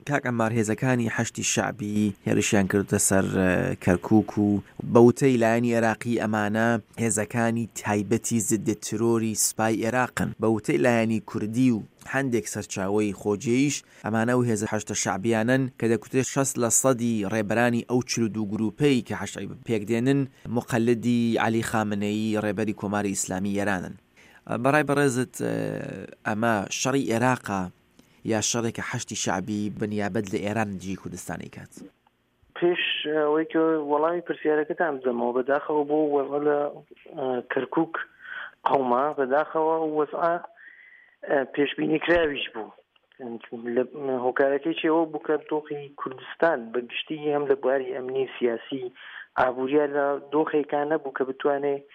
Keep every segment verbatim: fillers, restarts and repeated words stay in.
کاک عەمار هێزەکانی حەشتی شەعبی هێرشیان کردوتە سەر کەرکووک و بەوتەی لایەنی عێراقی ئەمانە هێزەکانی تایبەتی ضد ترۆری سوپای عێراقن، بەوتەی لایەنی کوردی و هەندێک سەرچاوەی خۆجێیش ئەمانە و هێزە حەشتە شەعبیانن کە دەکوترێت شەست لە سەدی ڕێبەرانی ئەو چل و دوو گروپەی کە حەشتی پێکدێنن مقەلدی عەلی خامنەیی ڕێبەری کۆماری ئیسلامی ئێرانن. بەڕای بەڕێزت ئەمە شەڕی عێراقە یا شەڕێکە حەشتی شەعبی بەنیابەت لە ئێران جی کوردستانی کات؟ پێش ئەوەی کە وەڵامی پرسیارەکەتان بدەمەوە بەداخەوە بۆ وەزع لە کەرکووک قەوما بەداخەوە وەزع پێشبینیکراویش بوو. هۆکارەکەی چێوە بوو کە دۆخی کوردستان بەگشتی هەم لە بواری ئەمنی سیاسی ئابووریە لە دۆخێکان نەبوو کە بتوانێت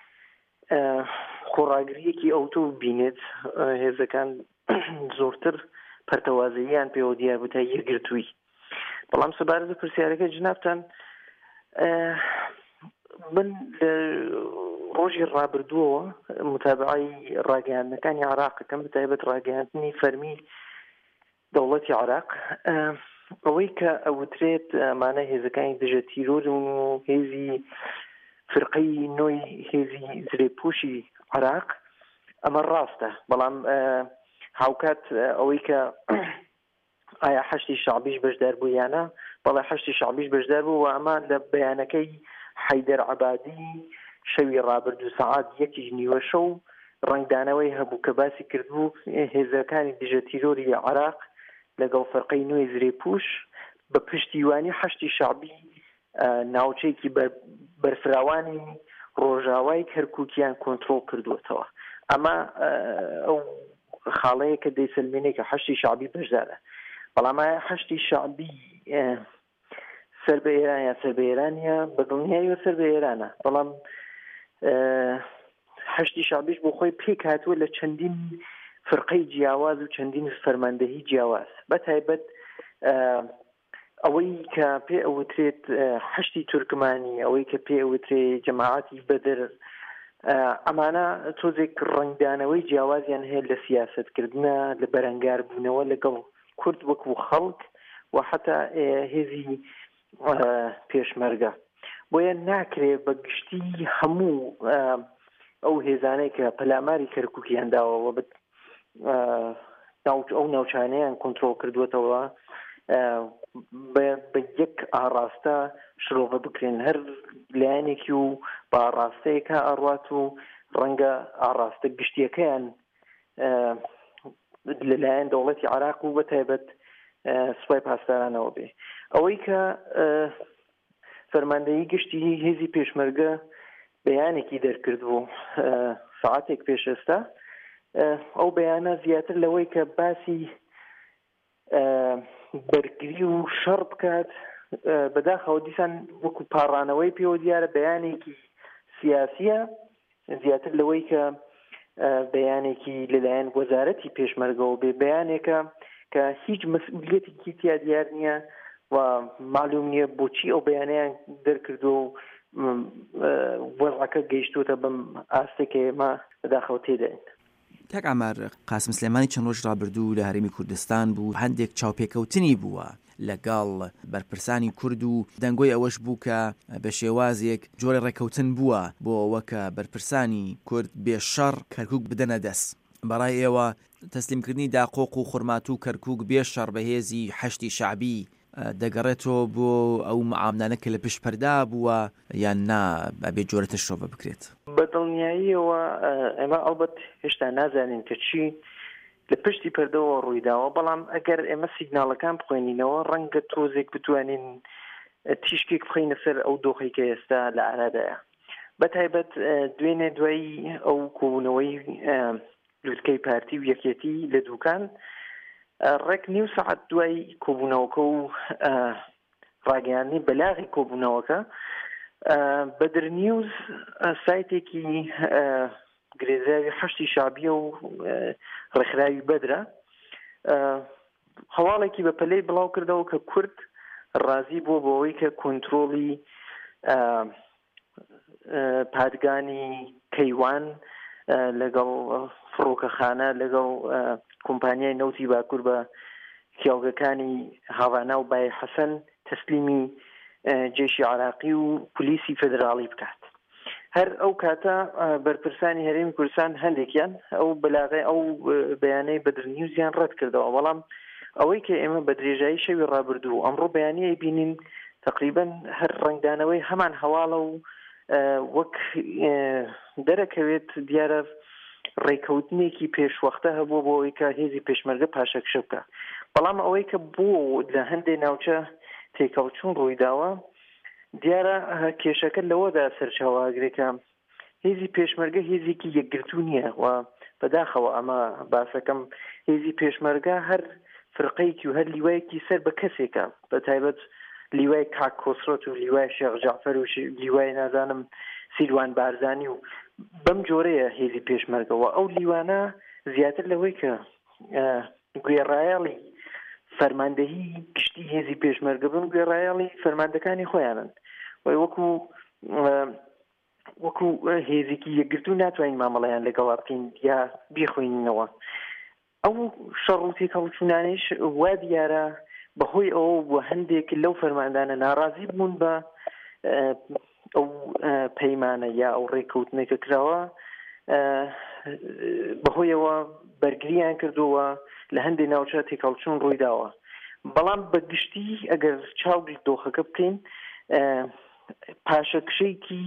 خۆڕاگریەکی ئەوتۆ بینێت هێزەکان زۆرتر پەرتەوازەییان پێوە دیار بوو تا یەکگرتووی. بەڵام سەبارەت بە پرسیارەکە جنابتان من ڕۆژی ڕابردووەوە متابعی ڕاگەیاندنەکانی عێراقەکەم بەتایبەت ڕاگەیاندنی فەرمی دەوڵەتی عێراق ئەوەی کە ئەوترێت ئەمانە هێزەکانی دژە تیرۆر و هێزی فرقەی نۆی هێزی زرێپۆشی عێراق ئەمە ڕاستە، بەڵام هاوکات ئەوەی کە ئایا حەشتی شەعبیش بەشدار بوو یانە، بەڵێ حەشتی شەعبیش بەشدار بوو و ئەمە لە بەیانەکەی حەیدەر عەبادی شەوی ڕابردوو سەعات یەکی نیوە شەو ڕنگدانەوەی هەبوو کە باسی کردبوو هێزەکانی دژە تیرۆری عێراق لەگەڵ فەرقەی نوێی زرێپوش بە پشتیوانی حەشتی شەعبی ناوچەیەکی بەرفراوانی ڕۆژاوای کەرکووکیان کۆنتڕۆڵ کردووەتەوە. ئەمە ئەو خاڵەیە کە دەیسەلمێنێ کە حەشتی شەعبی بەشدارە، بەڵام حەشتی شەعبی سەر بە ئێران یا سەر بە ئێرانە بەدڵنیاییوە سەر بە ئێرانە، بەڵام حەشتی شەعبیش بۆ خۆی پێک هاتووە لە چەندین فرقەی جیاواز و چەندین فەرماندەهی جیاواز، بەتایبەت ئەوەی کە پێ ئەوترێت حەشتی تورکمانی، ئەوەی کە پێ ئەوترێت جەماعەتی بەدر، ئەمانە تۆزێک ڕنگدانەوەی جیاوازیان هەیە لە سیاسەتکردنە، لە بەرەنگار بوونەوە لەگەڵ کورد وەکو خەڵک و حتا هێزی پێشمەرگە. بۆیە ناکرێت بە گشتی هەموو ئەو هێزانەی کە پەلاماری کەرکووکیان داوەوە ئەو ناوچانەیان کۆنتڕۆڵ کردووەتەوە بە یەک ئاڕاستە شرۆڤە بکرێن، هەر لایەنێکی و بە ئاڕاستەیەکە ئەڕوات و ڕەنگە ئاڕاستە گشتیەکەیان لەلایەن دەوڵەتی عێراق و بەتایبەت سوپای پاسدارانەوە بێ. ئەوەی کە فەرماندەیی گشتی هێزی پێشمەرگە بەیانێکی دەرکردبوو سەعاتێک پێش ئێستا، ئەو بەیانە زیاتر لەوەی کە باسی بەرگری و شەڕ بکات بەداخەوە دیسان وەکو پاڕانەوەی پێوە دیارە بەیانێکی سیاسیە زیاتر لەوەی کە بەیانێکی لەلایەن وەزارەتی پێشمەرگەوە بێ، بەیانێکە کە هیچ مەسئولیەتێکی تیا دیار نییە و معلوم نییە بۆچی ئەو بەیانیان دەرکردو و وەزعەکە گەیشتوتە بەم ئاستێکە ئێمە بەداخەوە تێدەین. کاک عەمار، قاسم سلێمانی چەند ڕۆژ ڕابردوو لە هەرێمی کوردستان بوو، هەندێک چاوپێکەوتنی بووە لەگەڵ بەرپرسانی کورد و دەنگۆی ئەوەش بوو کە بە شێوازێک جۆرە ڕێکەوتن بووە بۆ ئەوە کە بەرپرسانی کورد بێشەڕ کەرکووک بدەنە دەست. بەڕای ئێوە تەسلیمکردنی داقۆق و خورمات و کەرکووک بێشەڕ بەهێزی حەشتی شەعبی دەگەڕێتەوە بۆ ئەو معاملانە کە لە پشت پەردا بووە یان نا بەبێ جۆرەتە شۆڤە بکرێت؟ بەدڵنیاییەوە ئێمە ئەڵبەت هێشتا نازانین کە چی لە پشتی پەردەوە ڕوویداوە، بەڵام ئەگەر ئێمە سیگناڵەکان بخوێنینەوە ڕەنگە تۆزێک بتوانین تیشکێک بخەینە سەر ئەو دۆخی کە ئێستا لە ئارادایە، بەتایبەت دوێنێ دوایی ئەو کۆبوونەوەی لوتکەی پارتی و یەکێتی لە دووکان ڕێک نیو سەعات دوای کۆبوونەوەکە و ڕاگەیاندنی بەلاغی کۆبوونەوەکە بەدر نیوز سایتێکی گرێزاوی حەشتی شەعبیە و ڕێکخراوی بەدرە هەواڵێکی بە پەلەی بڵاو کردەوە کە کورد ڕازی بووە بۆەوەی کە کۆنتڕۆڵی پادگانی کەیوان لەگەڵ فڕۆکەخانە لەگەڵ کۆمپانیای نەوتی باکوور بە کێڵگەکانی هاڤانا و بای حەسەن تەسلیمی جێشی عراقی و پلیسی فدراڵی بکات. هەر ئەو کاتە بەرپرسانی هەرێمی کوردستان هەندێکیان ئەو بەلاغی ئەو بەیانەی بەدر نیوزیان ڕەت کردەوە، بەڵام ئەوەی کە ئێمە بە درێژایی شەوی ڕابردوو ئەمڕۆ بەیانەیە بینین تقریبا هەر ڕنگدانەوەی هەمان هەواڵە و وەک دەرەکەوێت دیارە ڕێکەوتنێکی پێشوەختە هەبوو بۆ ئەوەی کە هێزی پێشمەرگە پاشەکشە بکە، بەڵام ئەوەی کە بوو لە هەندێک ناوچە تێکەڵچوون ڕوویداوە دیارە کێشەکە لەوەدا سەرچاوەگرێکە هێزی پێشمەرگە هێزێکی یەکگرتوو نییە و بەداخەوە ئەمە باسەکەم هێزی پێشمەرگە هەر فرقەیەکی و هەر لیوایەکی سەر بە کەسێکە، بە تایبەت لیوای کاک کۆسڕۆت و لیوای شێخ جەعفەر و لیوای نازانم سیروان بارزانی و بەم جۆرەیە هێزی پێشمەرگەوە. ئەو لیوانە زیاتر لەوەی کە گوێڕایەڵی فەرماندەهی گشتی هێزی پێشمەرگە بن گوێڕایەڵی فەرماندەکانی خۆیانن، وەی وەکو وەکو هێزێکی یەکگرتوو ناتوانین مامەڵەیان لەگەڵا بکەین یا بیخوێنینەوە. ئەو شەڕ و تێکەڵچوونانیش وا دیارە بەهۆی ئەوە بۆ هەندێک لەو فەرماندانە ناڕازی بوون بە ئەو پەیمانە یا ئەو ڕێکەوتنێکە کراوە، بەهۆیەوە بەرگریان کردووە لە هەندێک ناوچە تێکەڵچوون ڕوویداوە. بەڵام بەگشتی ئەگەر چاوی دۆخەکە بکەین پاشەکشەیەکی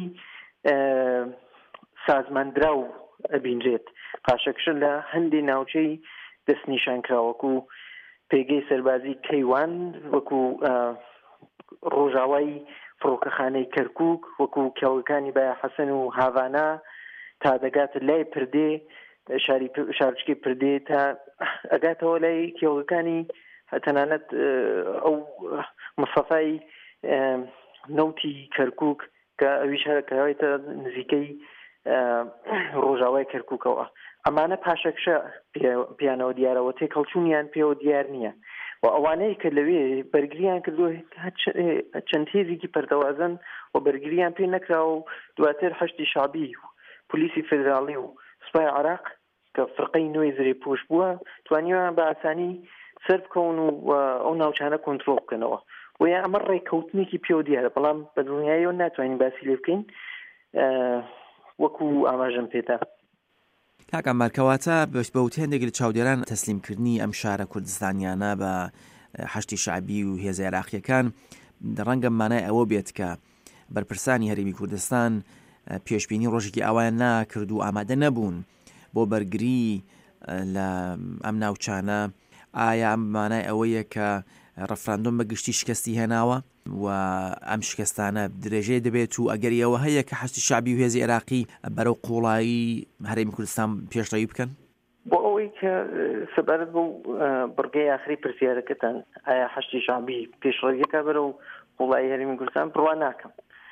سازماندراو ئەبینرێت، پاشەکشە لە هەندێک ناوچەی دەستنیشانکراوەکو پێگەی سەربازی کەیوان، وەکو ڕۆژاوای فڕۆکەخانەی کەرکووک، وەکو کێڵگەکانی بای حەسەن و هاڤانا تا دەگاتە لای پردێ شارچکەی پردێ تا ئەگاتەوە لای کێڵگەکانی تەنانەت ئەو مستەفای نەوتی کەرکووک کە ئەویش هەرکەوێتە نزیکەی ڕۆژاوای کەرکووکەوە. ئەمانە پاشەکشە پیانەوە دیارەوە تێکەڵچوونیان پێوە دیار نییە و ئەوانەیە کە لەوێ بەرگریان کردو چەند هێزێکی پەردەوازن و بەرگریان پێ نەکراوە و دواتر هەشتی شابی و پلیسی فدراڵی و سوپای عراق کە فرقەی نوێی زرێ پۆش بووە توانیوان بە ئاسانی سەر بکەون و ئەو ناوچانە کۆنتڕۆڵ بکەنەوە. ویا ئەمە ڕێکەوتنێکی پێوە دیارە، بەڵام بە دڵنیاییەوە ناتوانین باسی لێ بکەین وەکو ئاماژەم پێدا. کاکەم بەرکەواتە بەوت هێندێک لە چاودێران تەسلیمکردنی ئەم شارە کوردستانیانە بە هەشتی شعبی و هێزە عێراقیەکان ڕەنگە مانای ئەوە بێت کە بەرپرسانی هەرێمی کوردستان پێشبینی ڕۆژێکی ئاوایان ناکرد و ئامادە نەبوون بۆ بەرگری لە ئەم ناوچانە. ئایا ئەم مانای ئەوەیە کە ڕەفراندۆم بە گشتی شکستی هێناوە و ئەم شکستانە درێژەی دەبێت و ئەگەری ئەوە هەیە کە هەشتی شعبی و هێزی عێراقی بەرەو قوڵایی هەرێمی کوردستان پێشڕەوی بکەن؟ بۆ ئەوەی کە سەبارەت بۆ بڕگەی ئاخری پرسیارەکەتان ئایا هەشتی شعبی پێشڕەویەکە بەرەو قوڵایی هەرێمی کوردستان بڕوا ناکەم.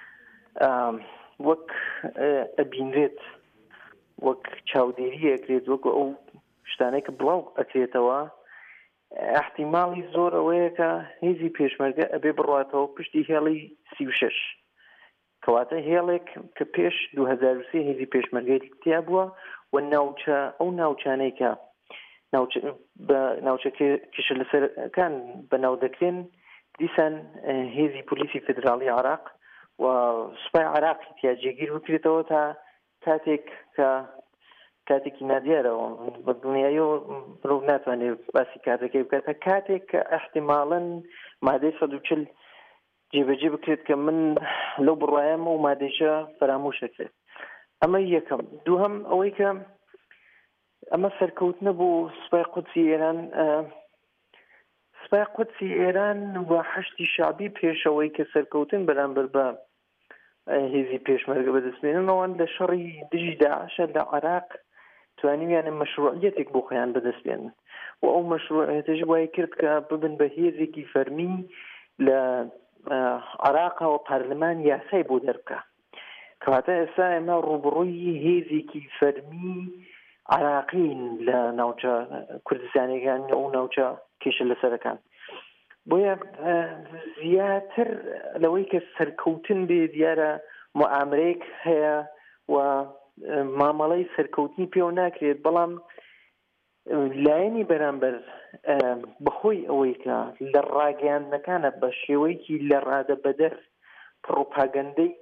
وەک ئەبینرێت وەک چاودێری ئەکرێت وەکو ئەو شتانەی کە بڵاو ئەکرێتەوە احتیماڵی زۆر ئەوەیە کە هێزی پێشمەرگە ئەبێ بڕاتەوە پشتی هێڵی سی و شەش کەواتە هێڵێک کە پێش دوو هەزار و سێ هێزی پێشمەرگەی تیا بووە و ناوچە ئەو ناوچانەی کە بە ناوچە کێشە لەسەرەکان بەناو دەکرێن دیسان هێزی پلیسی فدراڵی عراق و سوپای عراقی تیا جێگیر بکرێتەوە تا کاتێک کە کاتێکی نادیارەوە بە دڵنیاییەوە مرۆڤ ناتوانێت باسی کاتەکەی بکات تا کاتێک کە احتیماڵەن مادەی سەد و چل جێبەجێ بکرێت کە من لەو بڕایەمە و مادەیشە فەرامۆش دەکرێت. ئەمە یەکەم. دووهەم ئەوەی کە ئەمە سەرکەوتنە بۆ سوپای قودسی ئێران. سوپای قودسی ئێران و هەشتی شعبی پێشەوەی کە سەرکەوتن بەرامبەر بە هێزی پێشمەرگە بەدەستبێننەوە لە شەڕی دژی داعشە لە عێراق توانیویانە مەشروعیەتێک بۆ خۆیان بەدەستبێنن و ئەو مەشروعیەتەش وای کرد کە ببن بە هێزێکی فەرمی لە عێراقەوە پارلەمان یاسای بۆ دەربکە. کەواتە ئێستا ئێمە ڕوبڕووی هێزێکی فەرمی عێراقین لە ناوچە کوردستانیەکان ئەو ناوچە کێشە لەسەرەکان. بۆیە زیاتر لەوەی کە سەرکەوتن بێ دیارە موعامرەیەک هەیە و مامەڵەی سەرکەوتنی پێوە ناکرێت، بەڵام لایەنی بەرامبەر بەخۆی ئەوەی کە لە ڕاگەیاندنەکانە بە شێوەیەکی لە ڕادە بەدەر پڕۆپاگەندەی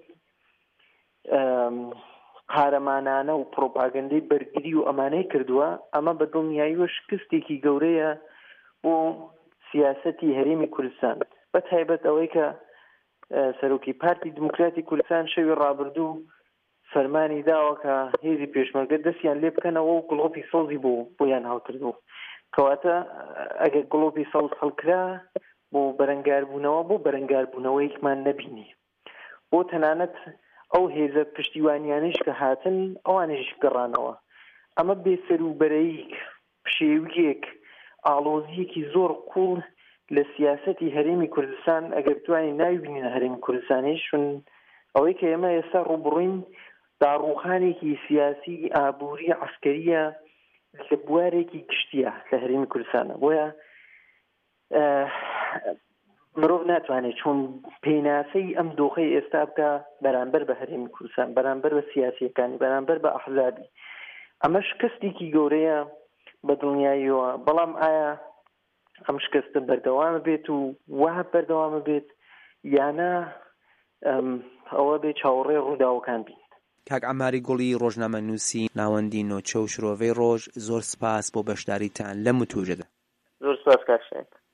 قارەمانانە و پڕۆپاگەندەی بەرگری و ئەمانەی کردووە، ئەمە بە دڵنیاییوە شکستێکی گەورەیە بۆ سیاسەتی هەرێمی کوردستان، بە تایبەت ئەوەی کە سەرۆکی پارتی دموکراتی کوردستان شەوی ڕابردوو فەرمانی داوە کە هێزی پێشمەرگە دەستیان لێ بکەنەوە و گڵۆپی سەوزی بۆ بۆیان هەڵکردو. کەواتە ئەگەر گڵۆپی سەوز هەڵکرا بۆ بەرەنگاربوونەوە بۆ بەرەنگاربوونەوەیەکمان نەبینی، بۆ تەنانەت ئەو هێزە پشتیوانیانش کە هاتن ئەوانش گەڕانەوە. ئەمە بێسەروبەرەییک پشێویەک ئاڵۆزیەکی زۆر قوڵ لە سیاسەتی هەرێمی کوردستان ئەگەر توانی ناوی بینە هەرێمی کوردستانیش شون ئەوەی کە ئێمە ئێستا ڕوبڕووین داڕوخانێکی سیاسی ئابووری عسکەریە لە بوارێکی گشتیە لە هەرێمی کوردستانە. بۆیە مرۆڤ ناتوانێت چون پێناسەی ئەم دۆخەی ئێستا بکە بەرامبەر بە هەرێمی کوردستان، بەرامبەر بە سیاسیەکانی، بەرامبەر بە ئەحزابی. ئەمە شکستێکی گەورەیە بە دڵنیاییەوە. بەڵام ئایا ئەم شکستە بەردەوامە بێت و وها بەردەوامە بێت یانە ئەوە بێ چاوەڕێ ڕووداوەکان بین؟ کاک عەماری گوڵی ڕۆژنامە نووسی ناوەندی نۆچە و شرۆڤەی ڕۆژ، زۆر سپاس بۆ بەشداریتان لە متوژەدا. زۆر سپاس کاک شایەن.